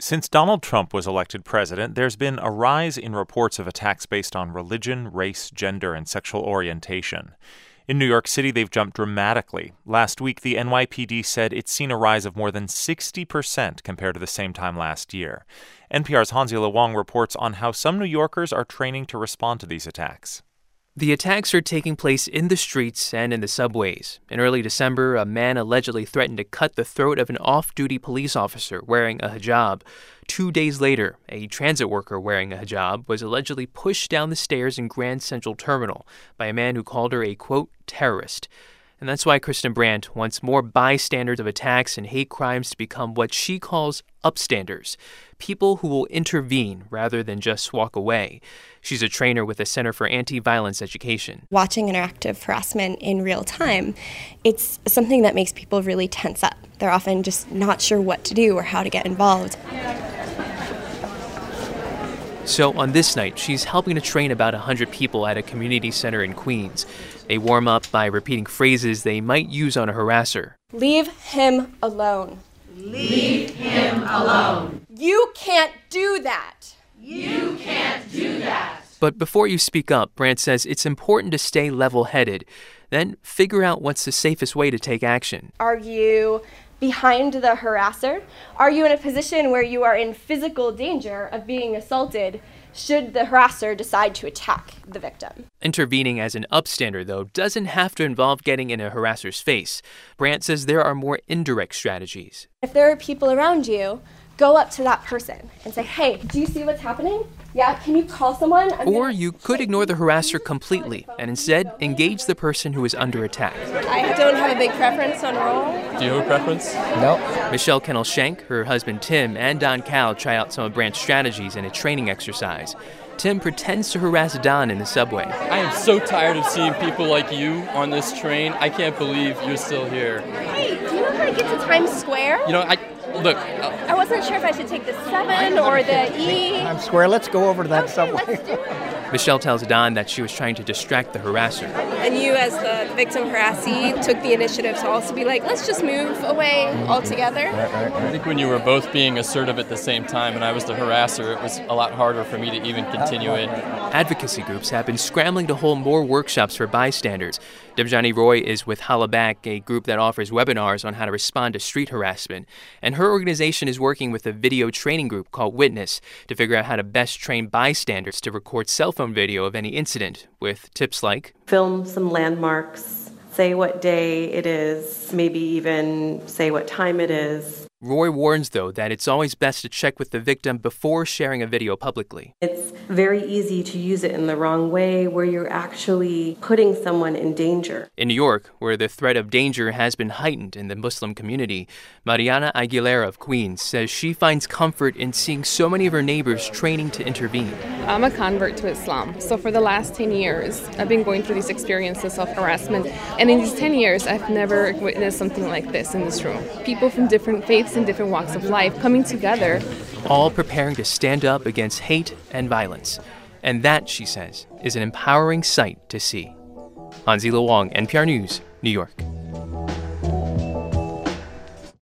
Since Donald Trump was elected president, there's been a rise in reports of attacks based on religion, race, gender, and sexual orientation. In New York City, they've jumped dramatically. Last week, the NYPD said it's seen a rise of more than 60% compared to the same time last year. NPR's Hansi Wang reports on how some New Yorkers are training to respond to these attacks. The attacks are taking place in the streets and in the subways. In early December, a man allegedly threatened to cut the throat of an off-duty police officer wearing a hijab. 2 days later, a transit worker wearing a hijab was allegedly pushed down the stairs in Grand Central Terminal by a man who called her a, quote, terrorist. And that's why Kristen Brandt wants more bystanders of attacks and hate crimes to become what she calls upstanders, people who will intervene rather than just walk away. She's a trainer with the Center for Anti-Violence Education. Watching interactive harassment in real time, it's something that makes people really tense up. They're often just not sure what to do or how to get involved. So on this night, she's helping to train about 100 people at a community center in Queens. They warm up by repeating phrases they might use on a harasser. Leave him alone. Leave him alone. You can't do that. You can't do that. But before you speak up, Brandt says it's important to stay level-headed. Then figure out what's the safest way to take action. Are you behind the harasser? Are you in a position where you are in physical danger of being assaulted should the harasser decide to attack the victim? Intervening as an upstander, though, doesn't have to involve getting in a harasser's face. Brandt says there are more indirect strategies. If there are people around you, go up to that person and say, hey, do you see what's happening? Yeah, can you call someone? Or you could ignore the harasser completely and instead engage the person who is under attack. I don't have a big preference on role. Do you have a preference? No. Michelle Kennel-Schenk, her husband Tim, and Don Cal try out some of Brandt's strategies in a training exercise. Tim pretends to harass Don in the subway. I am so tired of seeing people like you on this train. I can't believe you're still here. Hey, do you know how to get to Times Square? You know, Look. I wasn't sure if I should take the 7 or the E. Times Square, let's go over to that subway. Let's do it. Michelle tells Don that she was trying to distract the harasser. And you, as the victim harassee, took the initiative to also be like, let's just move away altogether. Right. I think when you were both being assertive at the same time and I was the harasser, it was a lot harder for me to even continue it. Advocacy groups have been scrambling to hold more workshops for bystanders. Debjani Roy is with Holla Back, a group that offers webinars on how to respond to street harassment. And her organization is working with a video training group called Witness to figure out how to best train bystanders to record cell phone video of any incident, with tips like film some landmarks, say what day it is, maybe even say what time it is. Roy warns, though, that it's always best to check with the victim before sharing a video publicly. It's very easy to use it in the wrong way where you're actually putting someone in danger. In New York, where the threat of danger has been heightened in the Muslim community, Mariana Aguilera of Queens says she finds comfort in seeing so many of her neighbors training to intervene. I'm a convert to Islam. So for the last 10 years, I've been going through these experiences of harassment. And in these 10 years, I've never witnessed something like this in this room. People from different faiths and different walks of life coming together. All preparing to stand up against hate and violence. And that, she says, is an empowering sight to see. Hansi Wang, NPR News, New York.